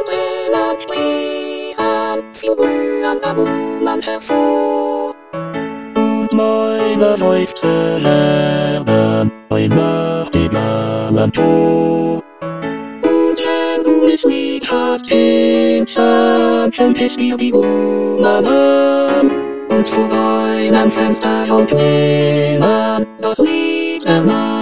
Brillen sprießen, Figuren am Umland hervor. Und meine Seufzer werden bei nachtigallem Tor. Und wenn du es nicht hast, Kind, schenk es dir die Blumen. Und zu deinem Fenster soll quellen das Lied der Nacht.